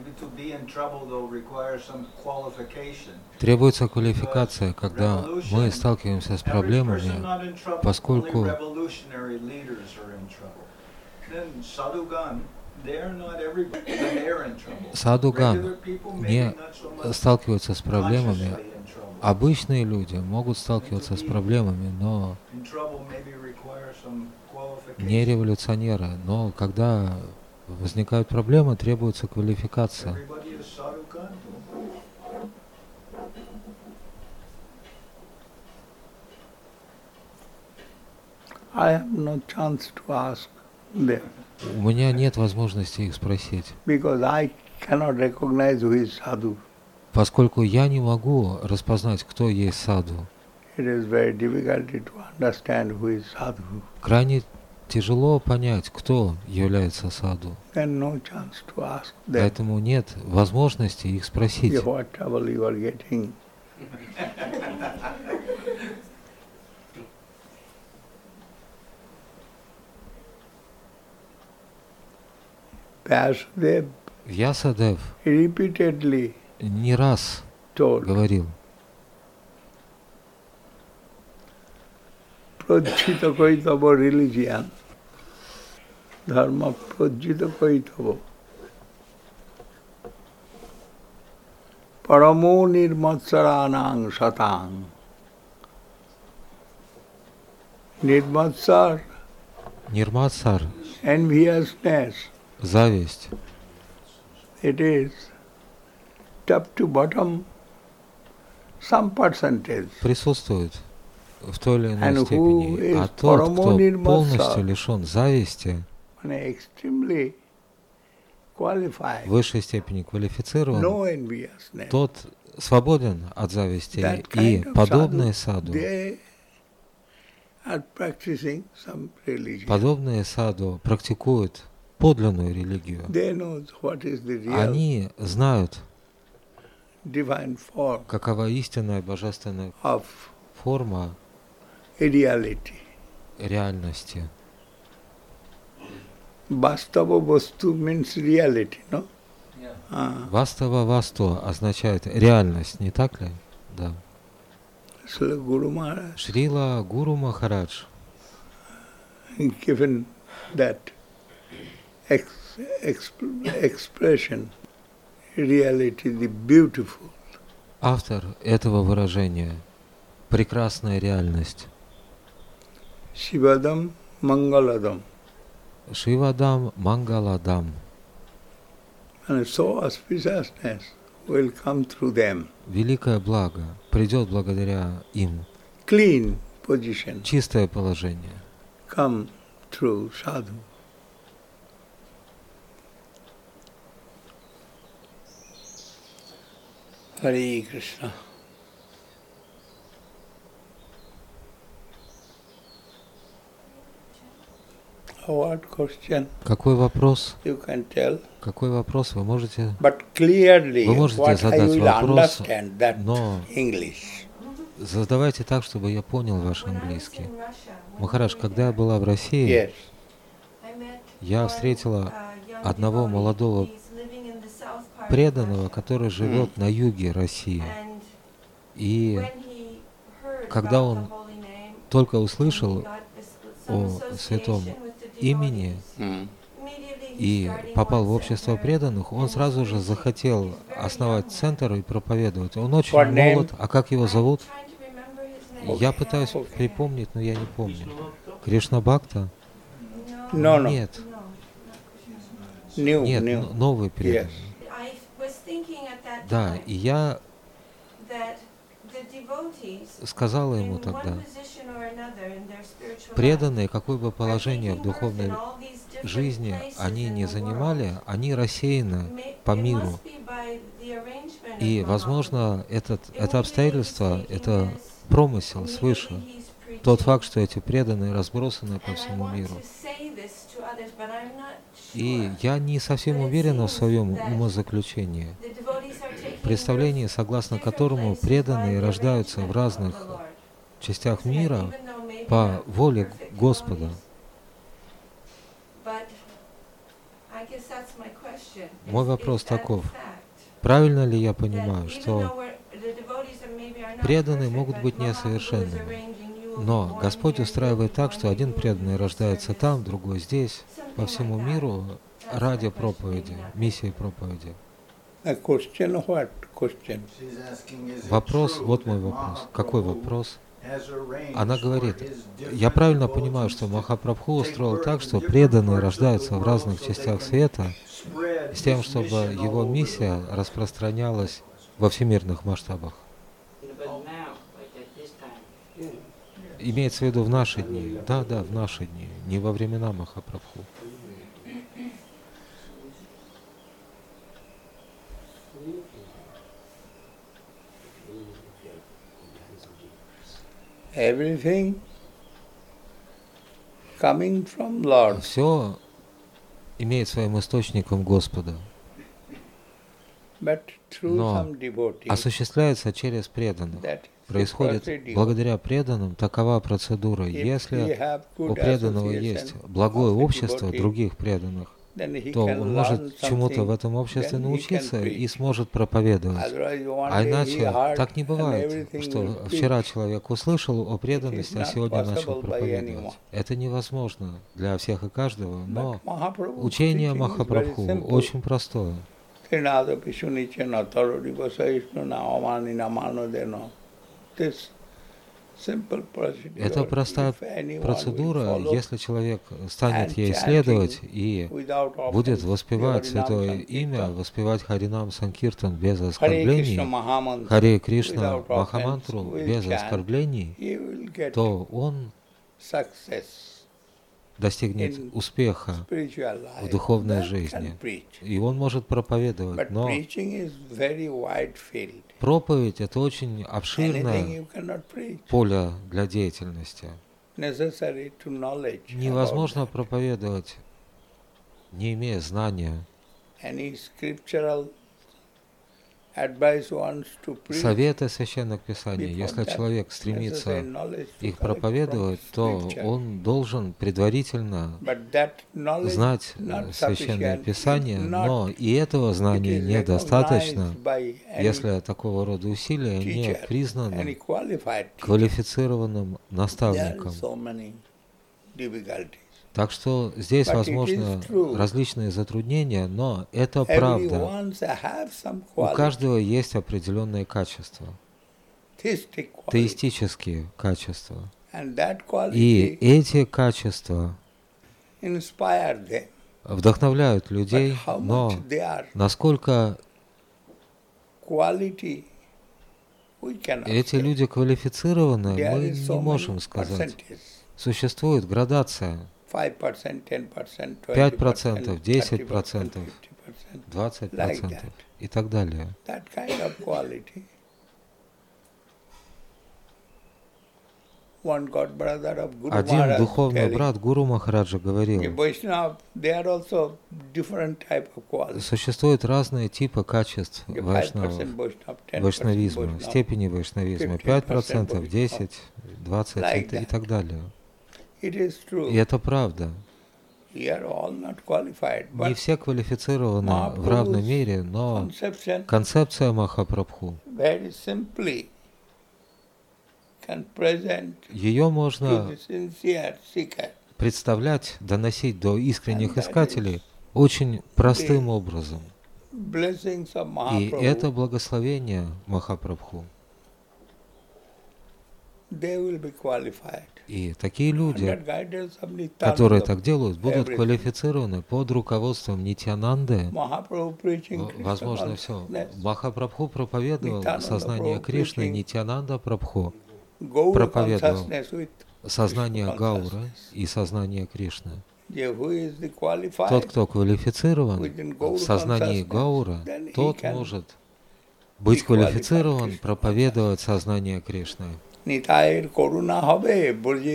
Требуется квалификация, когда мы сталкиваемся с проблемами, поскольку садхуган не сталкиваются с проблемами. Обычные люди могут сталкиваться с проблемами, но не революционеры. Но когда возникают проблемы, требуется квалификация. I have no chance to ask them. У меня нет возможности их спросить, Because I cannot recognize who is sadhu. поскольку я не могу распознать, кто есть саду. It is very difficult to understand who is sadhu. Крайне тяжело понять, кто является саду. Then no chance to ask them. Поэтому нет возможности их спросить. What trouble you are getting? Vyāsadeva Вьясадев repeatedly не раз told, говорил: Prajjita kaitava religion, dharma prajjita kaitava, paramo nirmatsaranang satang. Nirmatsar, Нирматсар, enviousness, зависть, it is top to bottom, some percentage. присутствует в той или иной And who степени. is А тот, кто paramo nirmatsar, полностью лишен зависти, extremely qualified, в высшей степени квалифицирован, no enviousness. тот свободен от зависти. That И kind of подобные sadhu, саду, they are practicing some religion. подобные саду практикуют подлинную религию. They know what is the real Они знают, divine form какова истинная божественная of форма ideality. реальности. Bastava vastu means reality, no? Вастава васту означает реальность, не так ли? Да. So Guru Maharaj Шрила Гуру Махарадж given that expression, reality, the beautiful. автор этого выражения — прекрасная реальность. Shivadam Mangaladam. Шивадам Мангаладам. And so auspiciousness will come through them. Великое благо придет благодаря им. Clean position Чистое положение come through sadhu. Hare Krishna. What question Какой вопрос? you can tell? Какой вопрос вы можете? But clearly, Вы можете what I задать will вопрос, understand that но English. задавайте так, чтобы я понял ваш английский. Махарадж, когда я была в России, Yes. я встретила одного молодого преданного, который живет на юге России. И когда он только услышал о святом имени и попал в общество преданных, он сразу же захотел основать центр и проповедовать. Он очень молод. А как его зовут? Я пытаюсь припомнить, но я не помню. Кришна Бхакта? No, no. Нет. New, Нет, new. новый преданный. Да, и я сказала ему тогда, преданные, какое бы положение в духовной жизни они не занимали, они рассеяны по миру. И, возможно, это обстоятельство, это промысел свыше. Тот факт, что эти преданные разбросаны по всему миру. И я не совсем уверена в своем умозаключении, представлении, согласно которому преданные рождаются в разных частях мира по воле Господа. Мой вопрос таков. Правильно ли я понимаю, что преданные могут быть несовершенными, но Господь устраивает так, что один преданный рождается там, другой здесь, по всему миру, ради проповеди, миссии проповеди? Вопрос, вот мой вопрос. Какой вопрос? Она говорит, я правильно понимаю, что Махапрабху устроил так, что преданные рождаются в разных частях света, с тем, чтобы его миссия распространялась во всемирных масштабах. Имеется в виду в наши дни. Да, в наши дни, не во времена Махапрабху. Все имеет своим источником Господа, но осуществляется через преданных. Происходит благодаря преданным, такова процедура. Если у преданного есть благое общество других преданных, то он может чему-то в этом обществе научиться и сможет проповедовать. А иначе так не бывает, что вчера человек услышал о преданности, а сегодня начал проповедовать. Это невозможно для всех и каждого, но учение Махапрабху очень простое. Это простая процедура, если человек станет ей следовать и будет воспевать Святое Имя, воспевать Харинам Санкиртан без оскорблений, Харе Кришна Махамантру без оскорблений, то он достигнет успеха в духовной жизни. И он может проповедовать, но проповедь — это очень обширное поле для деятельности. Невозможно проповедовать, не имея знания. Советы Священных Писаний, если человек стремится их проповедовать, то он должен предварительно знать Священное Писание, но и этого знания недостаточно, если такого рода усилия не признаны квалифицированным наставником. Так что здесь возможны различные затруднения, но это правда. У каждого есть определенные качества, теистические качества. И эти качества вдохновляют людей, но насколько эти люди квалифицированы, мы не можем сказать. Существует градация. 5%, 10%, 20% и так далее. Один духовный брат Гуру Махараджа говорил, существуют разные типы качеств вайшнавизма, степени вайшнавизма, 5%, 10%, 20% и так далее. И это правда. Не все квалифицированы в равной мере, но концепция Махапрабху, ее можно представлять, доносить до искренних искателей очень простым образом. И это благословение Махапрабху. И такие люди, которые так делают, будут квалифицированы под руководством Нитьянанды. Возможно, все. Махапрабху проповедовал сознание Кришны, Нитьянанда Прабху проповедовал сознание Гауры и сознание Кришны. Тот, кто квалифицирован в сознании Гаура, тот может быть квалифицирован проповедовать сознание Кришны. Нитайр Коруна Хабе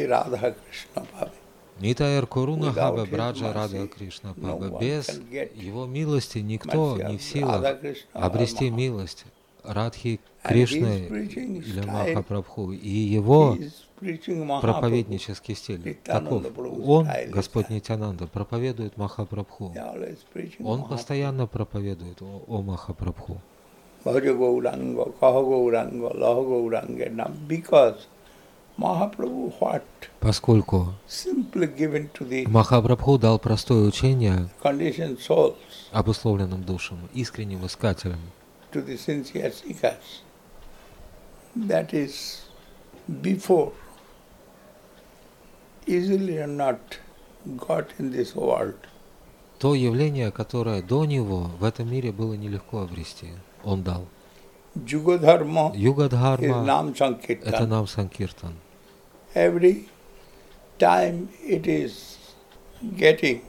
Браджа Рада Кришна Паба. Без его милости никто не в силах обрести милость Радхи And his Кришны preaching или style, Махапрабху, и его his preaching Mahaprabhu, проповеднический стиль таков. Nityananda Prabhu's Он, style is Господь that. Нитянанда, проповедует Махапрабху. They are always preaching Он Mahaprabhu. постоянно проповедует о Махапрабху. Bhaja Gauranga, Kaha Gauranga, Laha Gauranga. Now, because Mahaprabhu what? Поскольку Simply given to the Махапрабху дал простое учение conditioned souls, обусловленным душам, искренним искателям, to the sincere seekers. That is before easily or not got in this world. то явление, которое до него в этом мире было нелегко обрести, он дал. Yugadharma is Югадхарма Nam — это Sankirtan. нам Санкиртан. Every time it is getting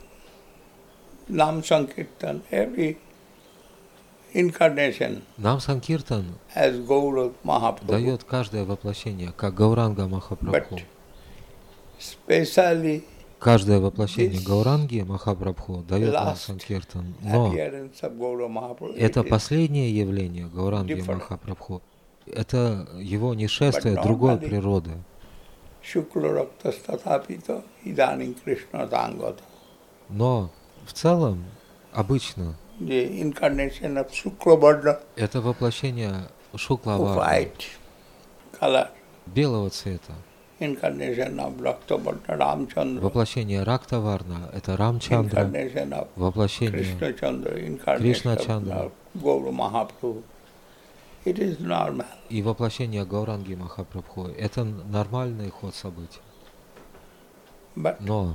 Nam Sankirtan, every incarnation Нам Санкиртан as Gaura Mahaprabhu, дает каждое воплощение, как Гауранга Махапрабху. but specially Каждое воплощение this Гауранги Махапрабху дает нам last Санкиртан. Но appearance of Gaura Mahaprabhu, это it is последнее явление Гауранги different. Махапрабху. Это его нешествие But другой normally природы. Shukla Raktas Tathapita Idaning Krishna Tangata. Но в целом, обычно, The incarnation of Shukla Varna это воплощение of Шуклаварна, white color, белого цвета. incarnation of Rakta Varna Ramchandra, Воплощение Рактаварна — это Рамчандра. incarnation of Воплощение Krishna Chandra, incarnation Krishna of Chandra. Gaura Mahaprabhu. It is normal. И воплощение Гауранги Махапрабху — это нормальный ход событий. But Но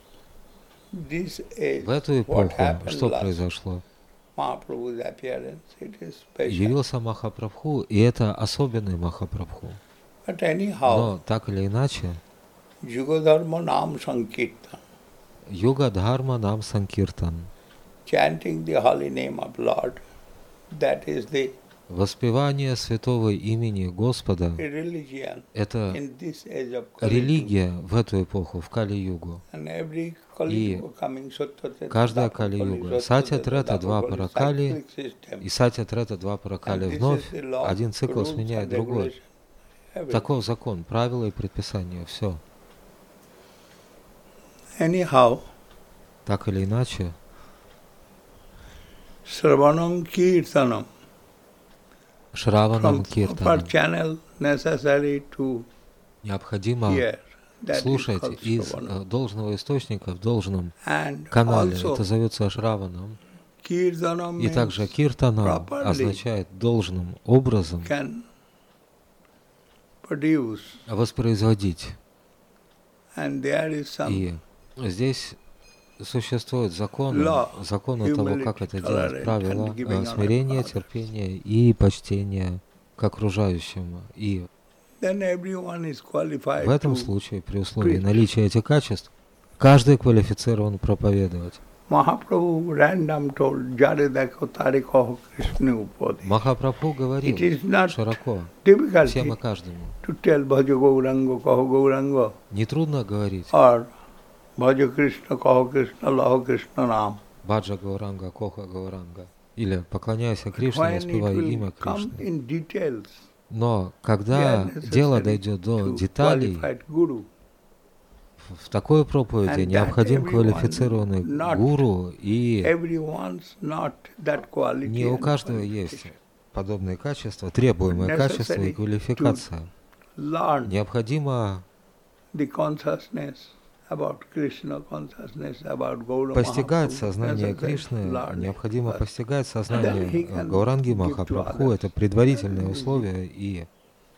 this is в эту what эпоху happened что last произошло? Mahaprabhu's appearance. It is special. Явился Махапрабху, и это особенный Махапрабху. But anyhow, Но так или иначе, Yugadharma Nam Sankirtan, Юга Дхарма Нам Санкиртан, chanting the holy name of Lord, that is the воспевание святого имени Господа religion — это in this age of Kali Yuga. религия в эту эпоху, в Кали-югу. And every Kali Yuga coming Sattva Каждая Treta, Кали-юга, Сатья Трета, два Dvapara Паракали, cyclic system. и Сатья Трета, два Паракали And this вновь, is the law, один цикл rules сменяет and другой. regulation. Everything. Таков закон, правила и предписания, все. Anyhow, Так или иначе, Sravanam Kirtanam, Шраванам from proper Киртанам channel necessary to необходимо hear. That is слушать called из Sravanam. должного источника в должном And канале. also, Это зовется Шраванам. Kirtanam И также means Киртанам properly означает должным образом can produce. воспроизводить. And there is some И здесь существует закон law, того, как это делать, humility, правила tolerance, and giving honor смирения, to others. терпения и почтения к окружающим. И Then everyone is qualified в этом to случае, при условии preach. наличия этих качеств, каждый квалифицирован проповедовать. Mahaprabhu random told Jare Dekho Tare Kaho Krishna Upadi. Махапрабху It говорил is not широко, difficult всем и to каждому. tell Bhaja Gauranga Kaho Gauranga Нетрудно говорить or Bhaja Krishna Kaho Krishna Laho Krishna Nam. Баджа Гауранга, Коха Гауранга. Или поклоняйся Кришне, When it воспевай will имя come Кришны. in details, Но they когда are дело necessary дойдет до to деталей, qualified guru. в такой проповеди And необходим that everyone квалифицированный not гуру, и Everyone's not that quality. не у and каждого есть qualification. подобные качества, требуемые Necessary качества и квалификация. Learn Необходимо the consciousness about Krishna, consciousness about Gaura постигать Mahaprabhu. сознание Necessary Кришны, learn it необходимо first. постигать Then he сознание can Гауранги give to Махапрабху. others. Это предварительное Very условие, и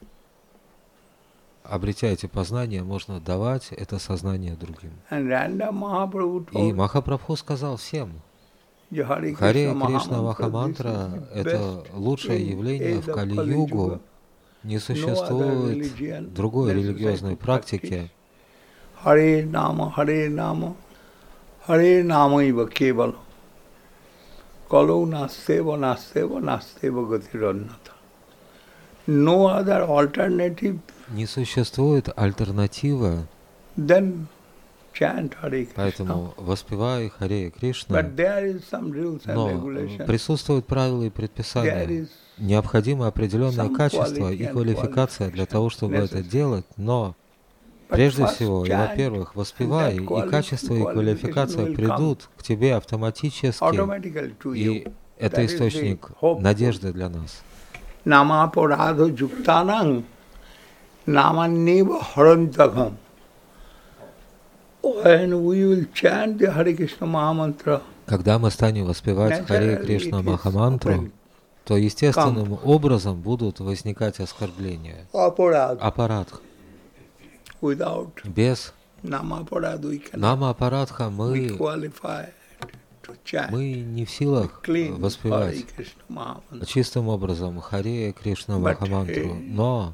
обретя эти познания, можно давать это сознание другим. And Randa Mahaprabhu И told Махапрабху сказал всем, Харе Харе Кришна Кришна Махамантра Махамантра — это лучшее явление в Кали-югу. Не существует другой религиозной практики, Харе Нама, Харе Нама, Харе Нама Ива Кевала. Kalau Nasteva, Nasteva, Nasteva Gatiranata. No other alternative не существует альтернатива than chant Hare Krishna. Поэтому воспевай Харе Кришна, But there is some rules and но regulations. присутствуют правила и There предписания. is Необходимо определенное some качество quality и and квалификация для того, чтобы это necessary. делать, но But прежде first всего, и, chant, во-первых, and воспевай, that и quality, качество и квалификация qualification will придут к тебе автоматически, automatically to и you. это That is the источник hope. надежды для нас. Namaparadho juktanang namanneva harantagham. When we will chant the Hare Krishna Mahamantra, Когда мы станем воспевать Харе Кришна Махамантру, то естественным образом будут возникать оскорбления, аппарадх. Без Нама-аппарадха мы не в силах воспевать чистым образом Харе Кришна Махамантру, но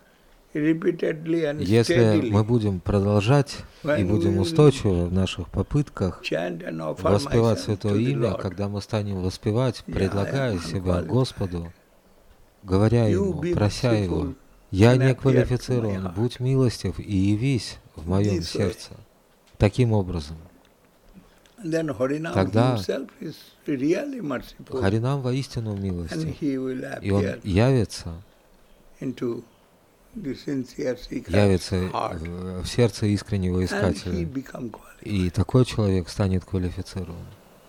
если мы будем продолжать и будем устойчивы в наших попытках воспевать Святое Имя, когда мы станем воспевать, предлагая себя Господу, говоря Ему, прося Его, «Я не квалифицирован, будь милостив и явись в моем сердце». Таким образом, тогда Харинам воистину милостив, и Он явится в сердце искреннего искателя, и такой человек станет квалифицирован.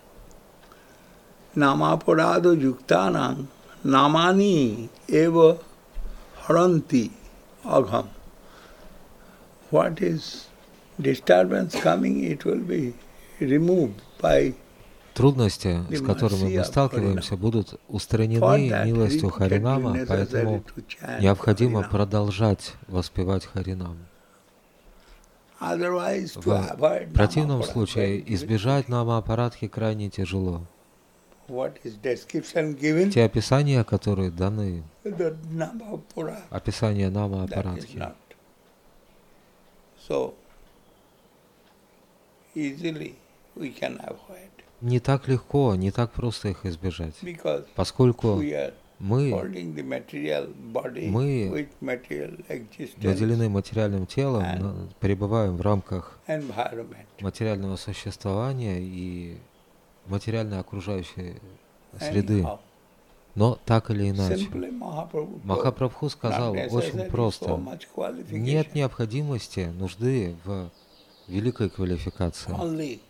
Намапарадо юктанам намани эва харанти агам. What is disturbance coming, it will be removed by трудности, с которыми мы сталкиваемся, будут устранены милостью Харинама, поэтому необходимо продолжать воспевать Харинам. В противном случае избежать Нама-аппарадхи крайне тяжело. Те описания, которые даны, описание Нама-аппарадхи, не так легко, не так просто их избежать, поскольку мы наделены материальным телом, пребываем в рамках материального существования и материальной окружающей среды. Но так или иначе, Махапрабху сказал очень просто: нет необходимости, нужды в великой квалификации.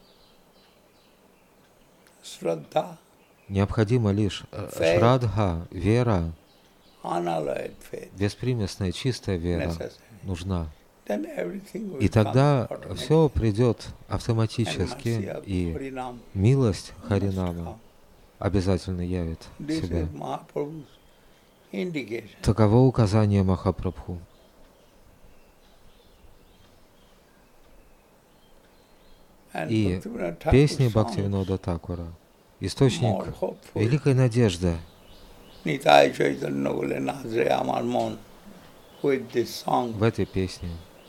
Необходимо лишь шрадха, вера, беспримесная, чистая вера нужна. И тогда все придет автоматически, и милость Харинама обязательно явит себя. Таково указание Махапрабху. И песни Бхактивинода Такура — источник великой надежды. В этой песне,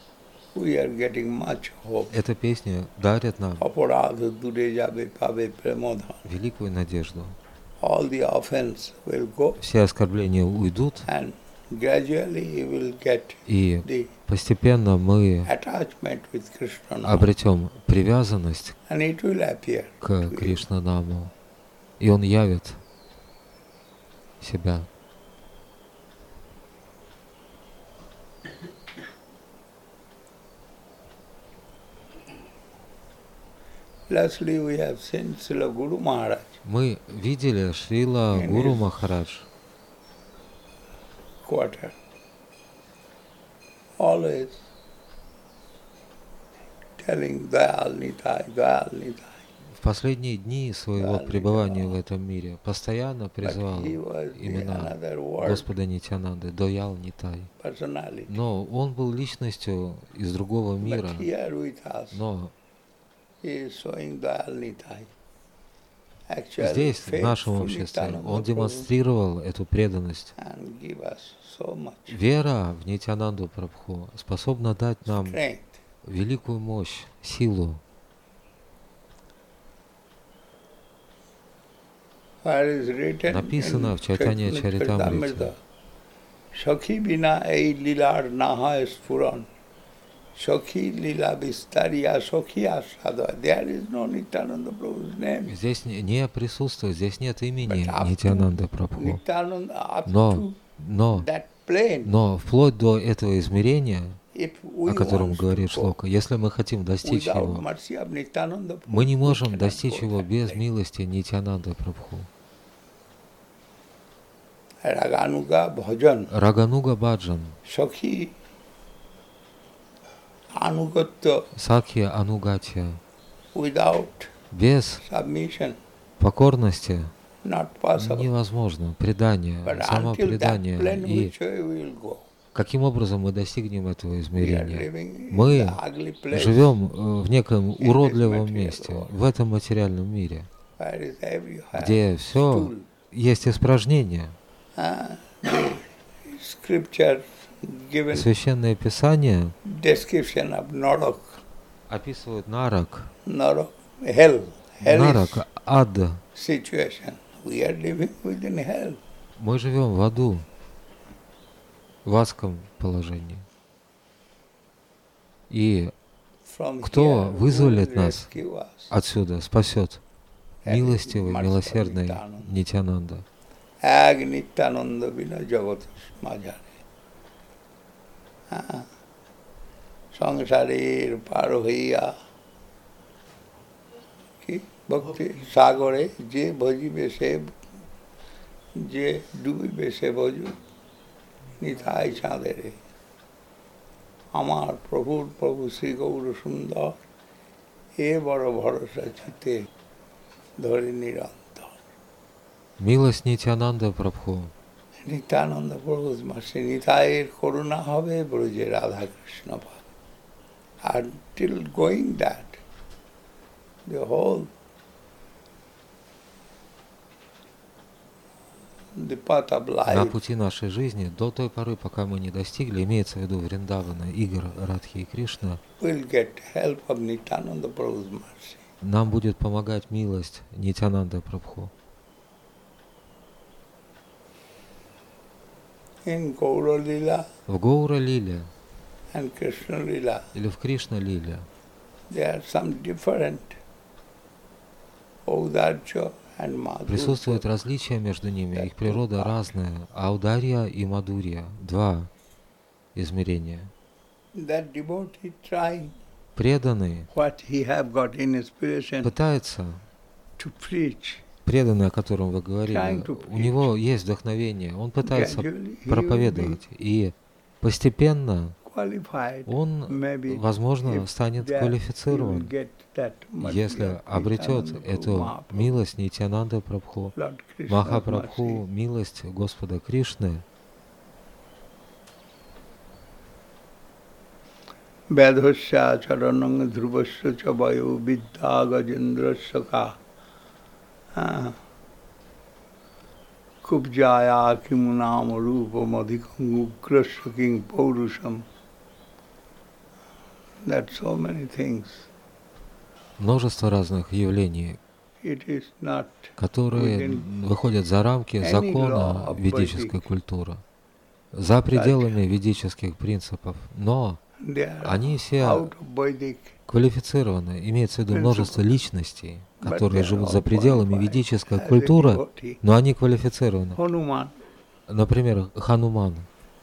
эта песня дарит нам великую надежду. Все оскорбления уйдут, и постепенно мы обретем привязанность к Кришнанаму, и он явит себя. Мы видели Шрила Гуру Махарадж always telling Dayal Nitai, Dayal Nitai. В последние дни своего пребывания в этом мире постоянно призывал имена Господа Нитьянанды, Даял Нитай. Но он был личностью из другого мира, но здесь, в нашем обществе, он демонстрировал эту преданность. Вера в Нитьянанду Прабху способна дать нам великую мощь, силу. Написано в Чайтанья Чаритамрите: Sokhi Lila Vistariya Sokhi Ashadha. There is no Nityananda Prabhu's name. Здесь не присутствует, здесь нет имени Нитьянанда Прабху. Но вплоть до этого измерения, о котором говорит Шлока, если мы хотим достичь его, мы не можем достичь его без милости Нитьянанда Прабху. Рагануга Баджан, Сакхи Анугатья, без покорности невозможно предание, самопредание. И каким образом мы достигнем этого измерения? Мы живем в неком уродливом месте, в этом материальном мире, где все есть испражнение. Священное Писание описывает нарак, ад. Мы живем в аду, в адском положении. И кто вызволит нас отсюда, спасет? Милостивый, милосердный Нитьянанда. সংসারের পার হইয়া কি ভক্তি সাগরে যে ভজিবে সে যে ডুবিবে সে ভজু নিতাই চাঁদেরে আমার প্রভু শ্রী গৌর সুন্দর এ বড় ভরসা চিতে ধরে নিরন্তর. Милость Нитьянанда Прабху. নিত্যানন্দ প্রভুর মাসে নিতাইয়ের করুণা হবে ব্রজে রাধা কৃষ্ণ পাবে. Until going that, the whole the path of life, на пути нашей жизни, до той поры, пока мы не достигли, имеется в виду Вриндавана, игр Радхи и Кришна, will get help of Nityananda Prabhu's mercy. Нам будет помогать милость Нитьянанда Прабху. In Gaura Lila, в Гаура Лиле and Krishna Lila, или в Кришна Лиле there are some different Audarya and Madhurya. Присутствует различие между ними, их природа разная. Аударья и Мадурья — два измерения. That devotee trying Преданный what he have got in inspiration пытается, to preach, преданный, о котором вы говорили, у него есть вдохновение, он пытается проповедовать, и постепенно он, возможно, станет квалифицирован, если обретет эту милость Нитьянанда Прабху, Махапрабху, милость Господа Кришны. Vedhasya charanang dhruvasya cha vayu vidya gajendrasya ka kubjaya kimunam rupam adhikam ugrasya king paurusham. That's so many things. Множество разных явлений, которые выходят за рамки закона ведической культуры, за пределами ведических принципов, но они все квалифицированы, имеется в виду множество личностей, которые живут за пределами ведической культуры, но они квалифицированы. Например, Хануман.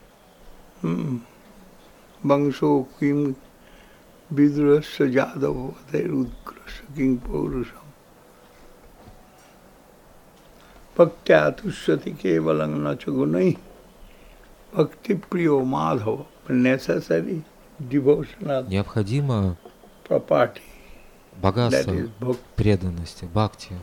Необходимо богатство преданности, бхакти.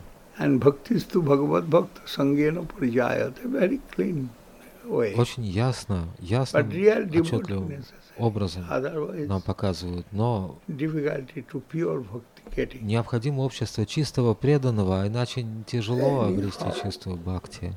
Очень ясно, отчетливым образом нам показывают, но необходимо общество чистого преданного, а иначе тяжело обрести чувство бхакти.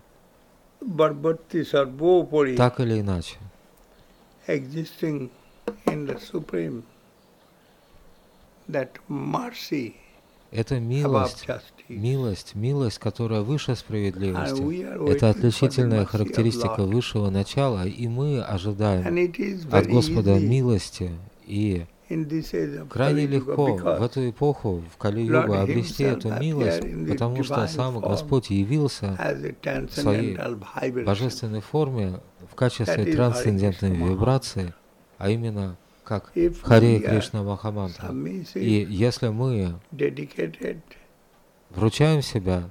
Так или иначе. Existing in the Supreme, that mercy, это милость, которая выше справедливости. Это отличительная характеристика высшего начала, и мы ожидаем от Господа милости, и Крайне легко в эту эпоху, в Кали-югу, обрести эту милость, потому что сам Господь явился в своей божественной форме в качестве трансцендентной вибрации, а именно как Харе Кришна Махамантра. И если мы вручаем себя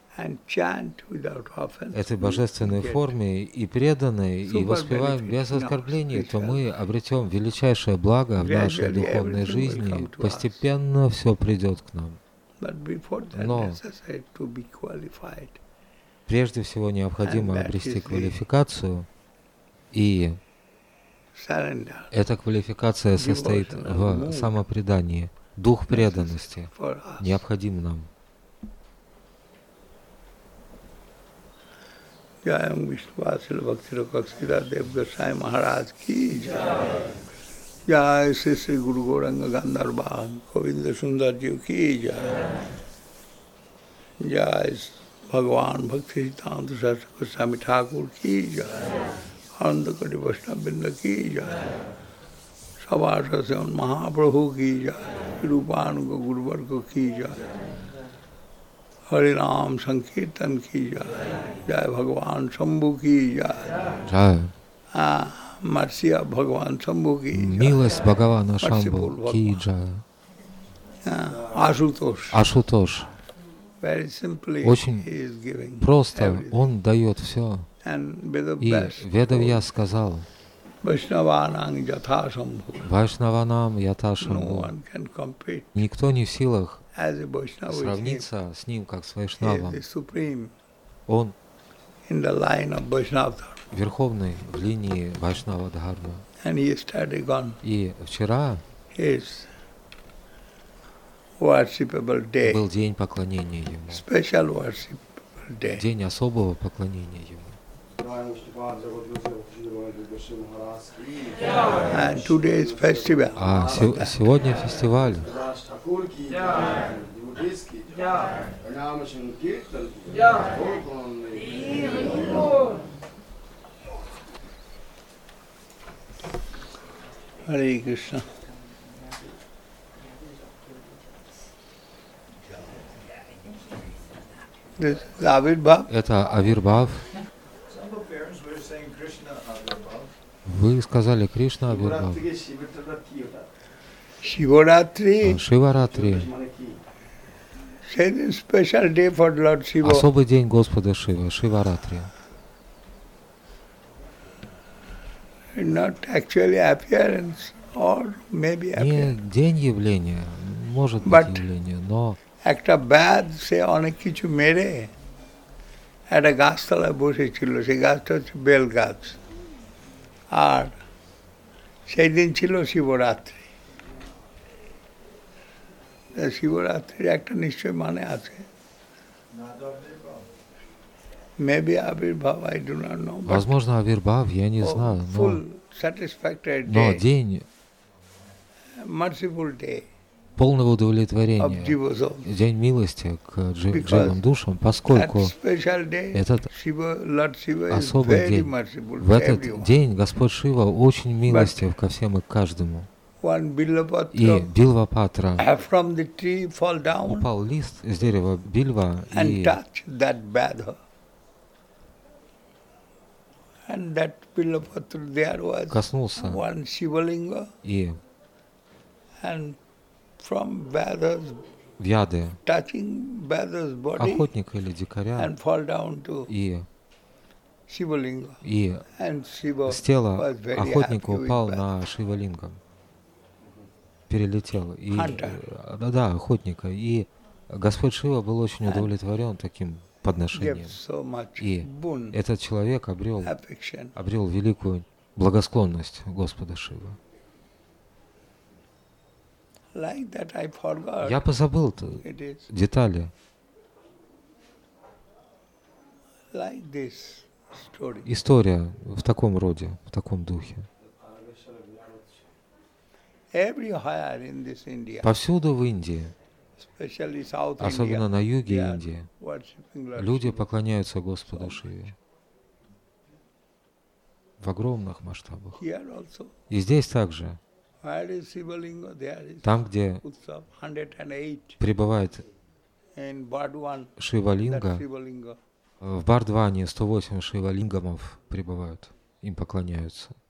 этой божественной форме и преданной, и воспеваем без оскорблений, то мы обретем величайшее благо в нашей духовной жизни. Постепенно все придет к нам. Но прежде всего необходимо обрести квалификацию, и эта квалификация состоит в самопредании. Дух преданности необходим нам. Jai Vishwasila Bhakti Kaksira Dev Gosai Maharaj ki Jai. Jai Sri Guru Gauranga Gandharva Govinda Sundar Ji ki Jai. Jai Bhagavan Bhakti Siddhanta Saraswati Goswami Thakur ki Jai. Ananda Koti Vaishnava Vrinda ki Jai. Sabha Sasevan Mahaprabhu ki Jai. Rupanuga Guru Varga ki Jai. Hare Ram Sankirtan ki Jai. Jai Bhagavan Shambhu ki Jai. Mercy of Bhagavan Shambhu ki Jai. Милость Бхагавана Шамбху ки Джай. Ашутош. Очень просто он дает все. И Ведавьяс сказал: Вайшнаванам ята шамбху. Никто не в силах сравниться с ним как с Вайшнавом. Он верховный в линии Вайшнава Дхармы. И вчера был день поклонения ему. День особого поклонения ему. А сегодня фестиваль. Харе Кришна. Это Авирбхав. Вы сказали Кришна Авирбхав. Шиваратри. Особый день Господа Шивы, Шиваратри. Не день явления, может быть явление, но একটা ব্যাধ সে অনেক কিছু মেরে একটা গাছতলায় বসেছিল, সেই গাছটা হচ্ছে বেল গাছ, আর সেই দিন ছিল শিবরাত্রি। শিবরাত্রির একটা নিশ্চয় মানে আছে। Maybe Avirbhav, I do not know. Возможно, Авирбхав, я не знаю, но день merciful day, полного удовлетворения, день милости к дживам душам, поскольку этот особый день, в этот день Господь Шива очень милостив ко всем и к каждому. И Билвапатра, упал лист с дерева Бильва и коснулся, и Вяды, охотника или дикаря, и с тела охотника упал на Шивалингам, перелетел, и, да, охотника, и Господь Шива был очень удовлетворен таким подношением, и этот человек обрел великую благосклонность Господа Шивы. Я позабыл детали. История в таком роде, в таком духе. Повсюду в Индии, особенно на юге Индии, люди поклоняются Господу Шиве в огромных масштабах. И здесь также Where is Shivalinga? There is Там, где Utsav 108 пребывает in Bardwan. That Шивалинга, Shivalinga. в Бардване 108 Шивалингамов пребывают, им поклоняются.